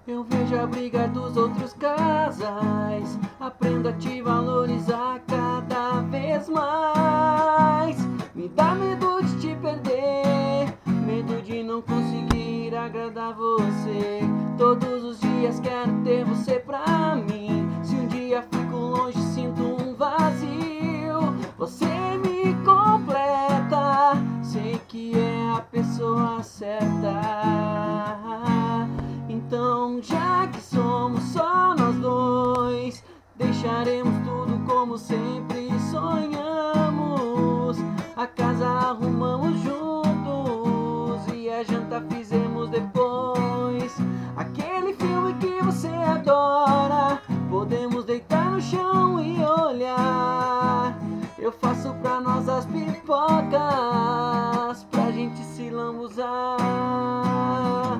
Eu vejo a briga dos outros casais, aprendo a te valorizar cada vez mais. Me dá medo de te perder, medo de não conseguir agradar você. Todos os dias quero ter você pra mim. Se um dia fico longe, sinto um vazio. Você me completa, sei que é a pessoa certa. Então, já que somos só nós dois, deixaremos tudo como sempre sonhamos. A casa arrumamos juntos e a janta fizemos depois. Aquele filme que você adora, podemos deitar no chão e olhar. Eu faço pra nós as pipocas, pra gente se lambuzar.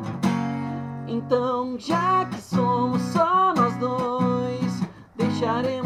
Então, já que somos só nós dois, deixaremos